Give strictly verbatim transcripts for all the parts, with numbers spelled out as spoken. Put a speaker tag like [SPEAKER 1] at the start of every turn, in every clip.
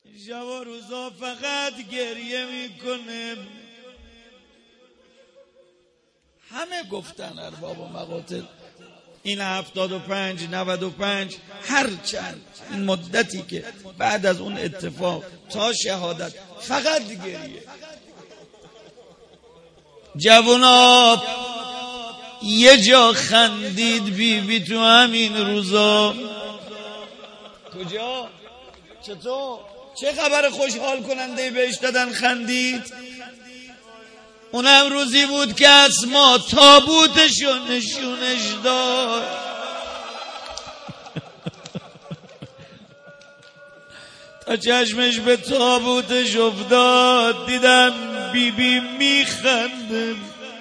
[SPEAKER 1] شب و روزا فقط گریه میکنه. همه گفتن ارباب و مقاتل این هفتاد و پنج نود و پنج هر چند این مدتی که بعد از اون اتفاق تا شهادت فقط گریه. جوونا یه جا خندید بی بی تو همین روزا. کجا؟ چطور؟ چه خبر خوشحال کننده بهش دادن خندید؟ اونم روزی بود که اسما تابوتشو نشونش داد. تا چشمش به تابوتش افتاد دیدم بی بی میخنده.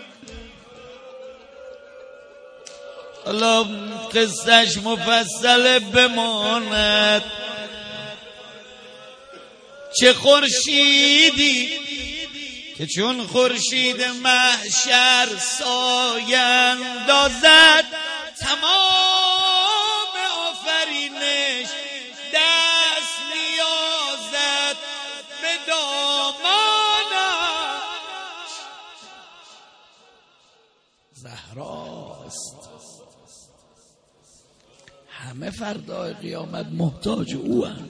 [SPEAKER 1] حالا قصهش مفصل بماند. چه خورشیدی که چون خورشید محشر سایه اندازد، تمام آفرینش دست نیازد به دامانش. زهراست. همه فردای قیامت محتاج او هستند.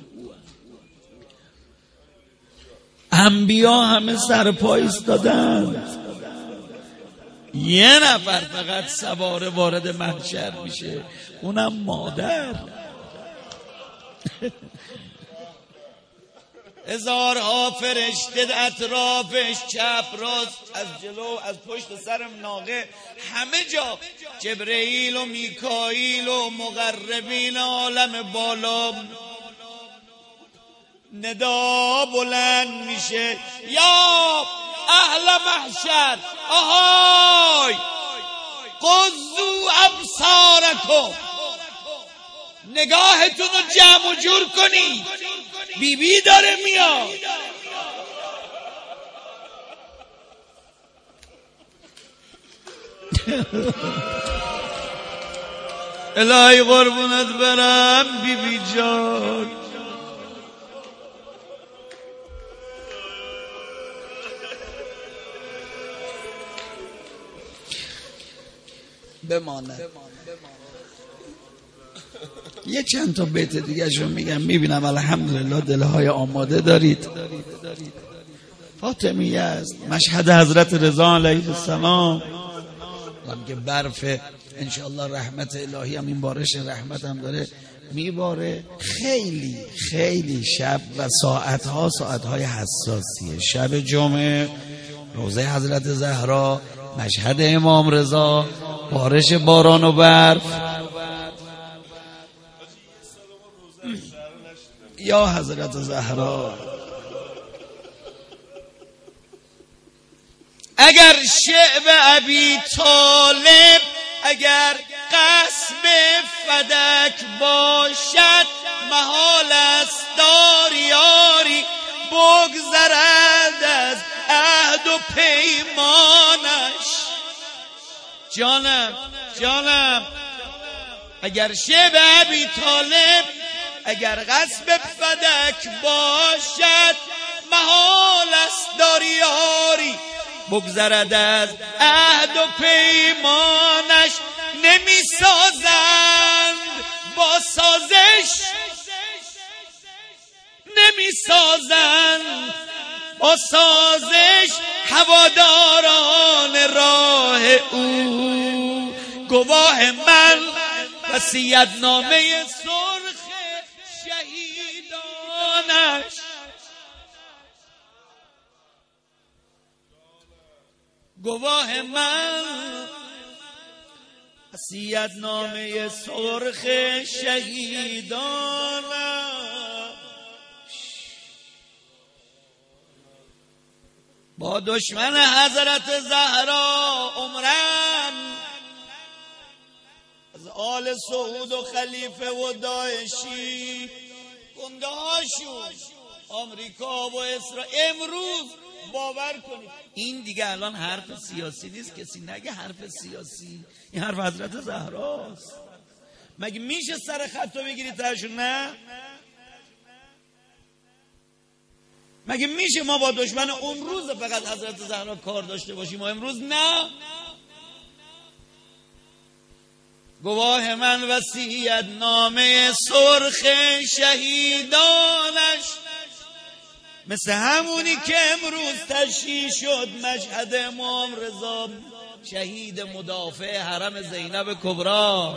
[SPEAKER 1] انبیا همه سر پا ایستادند. یه نفر فقط سواره وارد محشر میشه، اونم مادر. هزارها فرشته اطرافش، چپ راست، از جلو، از پشت سر ناقه، همه جا جبرئیل و میکائیل و مقربین عالم بالا. ندا بلند میشه یا اهل محشر، آهای قضوا ابصارکم، نگاهتون رو جمع و جور کنی، بی بی داره میاد. الهی قربونت برم بی بی جان. بمانه. یه چند تا بیت دیگه شو میگم. میبینم الحمدلله دلهای آماده دارید. فاطمیه است، مشهد حضرت رضا علیه السلام هم که برف انشاءالله رحمت الهی هم این بارش رحمت هم داره میباره. خیلی خیلی شب و ساعتها ساعتهای حساسیه. شب جمعه روزه حضرت زهرا، مشهد امام رضا، بارش باران و برف. یا حضرت زهرا، اگر شعب ابی طالب، اگر قصب فدک باشد، محال است داریاری بگذرد از عهد و پیمانش. جانم جانم اگر شعب ابی طالب، اگر غصب فدک باشد، محال است داریاری بگذرد از عهد و پیمانش. نمی سازند با سازش، نمی سازند با سازش هواداران راه او. گواه من وصیت نامه سرخ شهیدانش. گواه من وصیت نامه سرخ شهیدانش. با دشمن حضرت زهرا عمرن، از آل سعود و خلیفه و داعشی، گنده هاشون آمریکا و اسرائیل. امروز باور کنید این دیگه الان حرف سیاسی نیست. کسی نگه حرف سیاسی، این حرف حضرت زهراست. مگه میشه سر خط رو بگیری تاشون؟ نه مگه میشه ما با دشمن اون روز فقط حضرت زهرا کار داشته باشیم و امروز نه؟ گواه من وصیت نامه سرخ شهیدانش، مثل همونی که امروز تشییع شد مشهد امام رضا شهید مدافع حرم زینب کبری.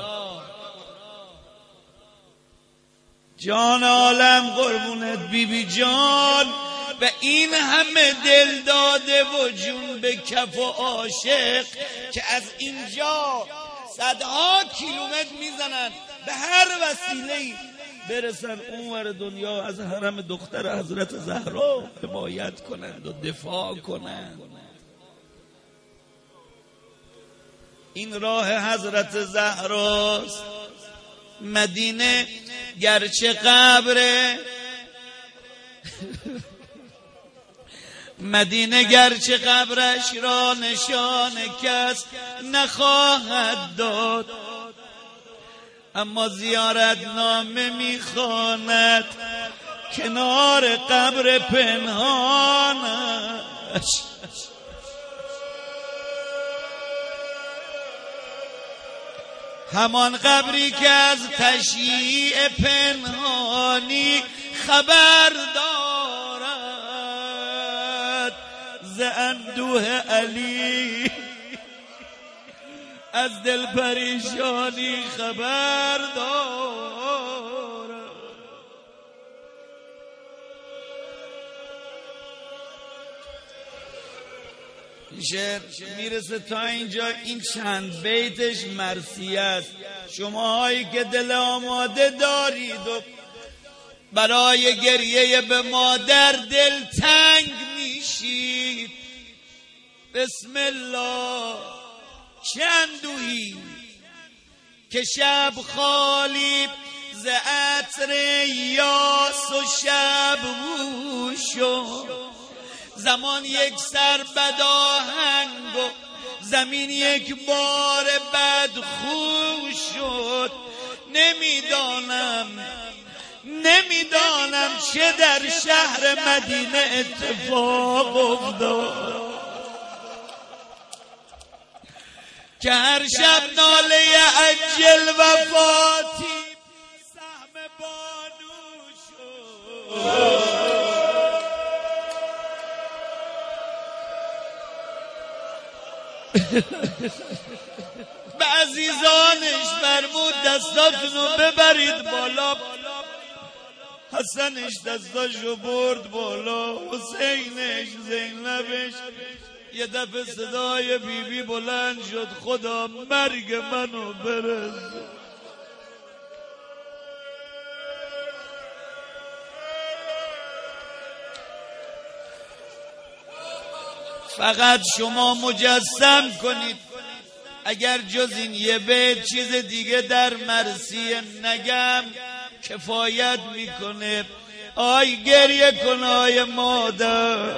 [SPEAKER 1] جان عالم قربونت بی بی جان، و این همه دل داده و جون به کف و عاشق که از اینجا صدها کیلومتر میزنن به هر وسیله‌ای برسن اونور دنیا از حرم دختر حضرت زهرا حمایت کنند و دفاع کنند. این راه حضرت زهراست. مدینه گرچه قبره مدینه گرچه قبرش را نشان کس نخواهد داد، اما زیارت نامه میخواند کنار قبر پنهانش. همان قبری که از تشییع پنهانی خبر دارد، ز اندوه علی از دل پریشانی خبر دارد. شعر میرسه تا اینجا. این چند بیتش مرثیه است. شماهایی که دل آماده دارید و برای گریه به مادر دل تنگ میشید، بسم الله. چه اندوهی که شب خالی ز عطر یاس و شب شد، زمان یک سر بداهنگ و زمین یک بار بدخو شد. نمیدانم نمیدانم چه در شهر مدینه اتفاق افتاد که هر شب ناله عجل وفاتی سهم بانو شد. به عزیزانش فرمود دستاتونو ببرید بالا. حسنش دستاشو برد بالا، حسینش زینبش. یه دفعه صدای بیبی بی بلند شد، خدا مرگ منو برسون. فقط شما مجسم کنید اگر جز این یه بیت چیز دیگه در مرثیه نگم کفایت میکنه. آی گریه کن آی مادر،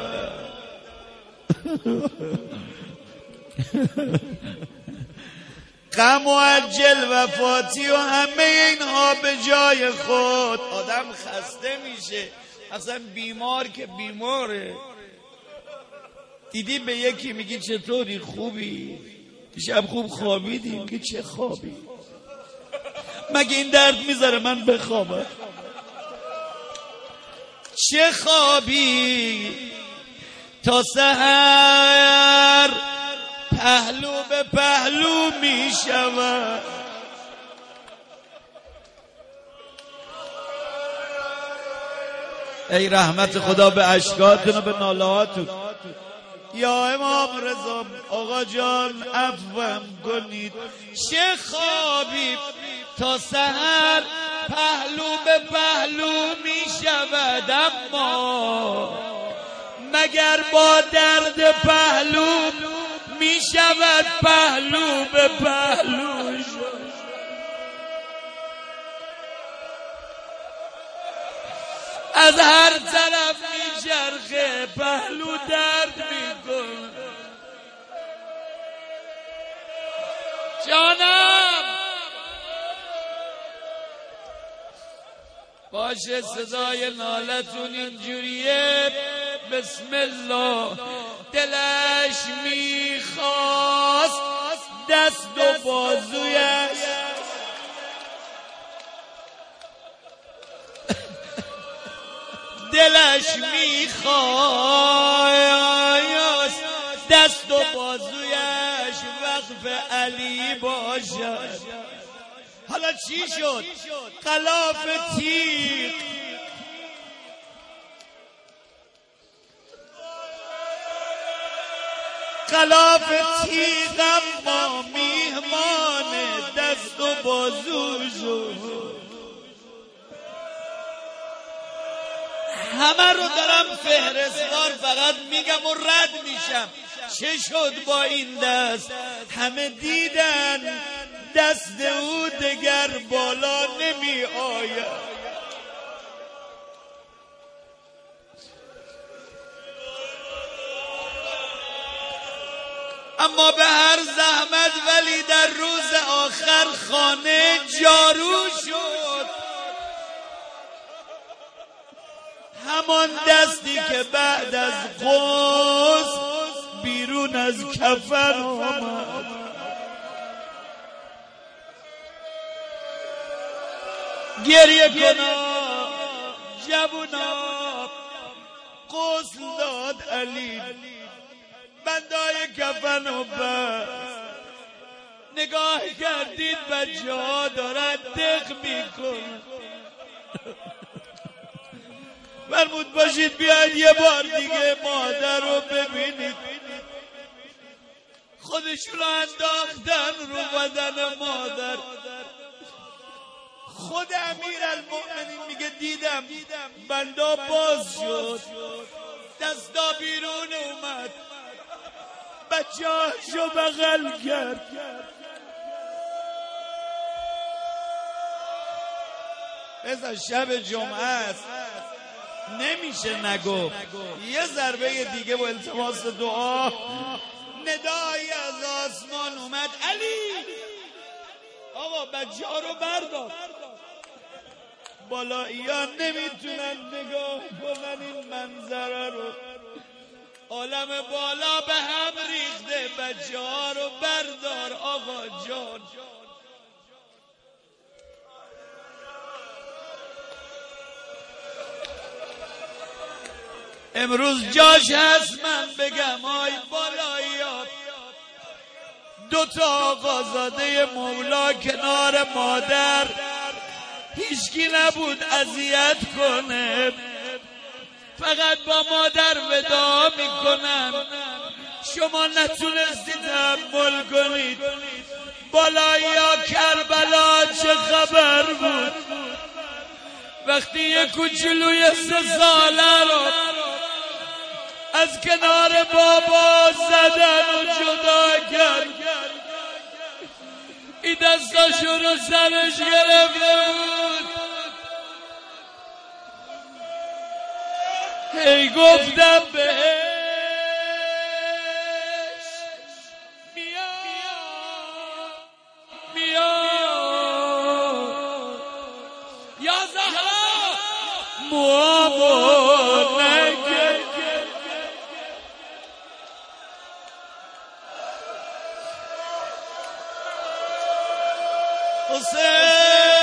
[SPEAKER 1] غم و عجل وفاتی و همه اینها به جای خود. آدم خسته میشه، اصلا بیمار که بیماره. دیدی به یکی میگی چطوری، خوبی؟ شب خوب خوابیدی؟ میگی چه خوابی؟ مگه این درد میذاره من بخوابم؟ چه خوابی تا سحر پهلو به پهلو میشود. ای رحمت خدا به اشکاتون و به نالهاتون. یا امام رضا آقا جان عفوم کنید. چه خوابی تا سحر پهلو به پهلو می شود، اما مگر با درد پهلو می شود پهلو به پهلو. از هر طرف می چرخه پهلو درد می کن. جانم باشه صدای نالتون اینجوریه. بسم الله. دلش میخواست دست و بازویش دلش میخواست دست و بازویش وقف علی باشد. حالا چی شد؟ غلاف تیغ غلاف تیغ اما میهمان دست و بازو شد. همه رو دارم فهرستوار فقط میگم و رد میشم. چه شد با این دست؟ همه دیدن دست او دگر بالا نمی آید. اما به هر زحمت ولی در روز آخر خانه جارو شد. همان دستی که بعد از غسل بیرون از کفن آمد. گریه کنا جوونا غسل داد علی، بندای کفن و بست. نگاه کردید بچه ها دارن دق میکن. فرمود باشید بیاید یه بار دیگه مادر رو ببینید. خودشون انداختن رو بدن مادر. خود امیرالمؤمنین میگه دیدم بندا باز شد، دستا بیرون اومد، بچه هاشو بغل کرد. بذار شب جمعه است نمیشه نگو. یه ضربه دیگه و التماس دعا. ندایی از آسمان اومد علی آقا بچه ها رو بردار. بالاییان نمیتونن نگاه کنن این منظره رو. عالم بالا به هم ریخته. بچه ها رو بردار آقا جان. امروز جاش هست من بگم آی بالاییان، دو تا آقازاده مولا کنار مادر، هیچکی نبود اذیت کنه، فقط با مادر ودا میکنن. شما نتونستید تحمل کنید. بالاییا کربلا چه خبر بود وقتی یه کوچولوی سه ساله رو از کنار بابا زدن و جدا کرد. این دستاشو رو سرش گرفته بود. هی گفتم بهش بیا بیا یا زهرا موامو نگه حسین.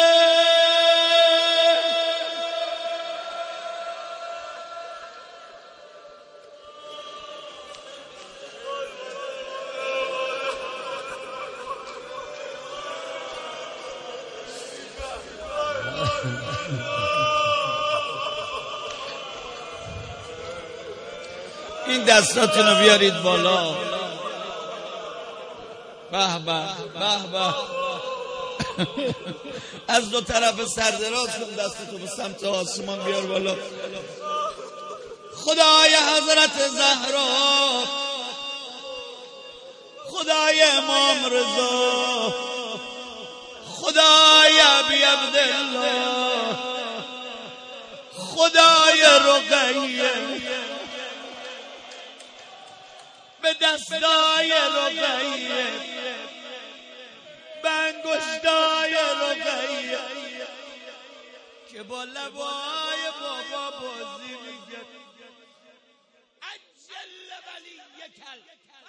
[SPEAKER 1] این دستاتون رو بیارید بالا. به به به به. از دو طرف سردراز کن دستتو به سمت آسمان بیار بالا. خدای حضرت زهرا، خدای امام رضا، خدای ابی عبدالله، خدای رقیه، به دستای رقیه، به انگشتای رقیه که با لبای بابا بازی میگه عجل ولیکل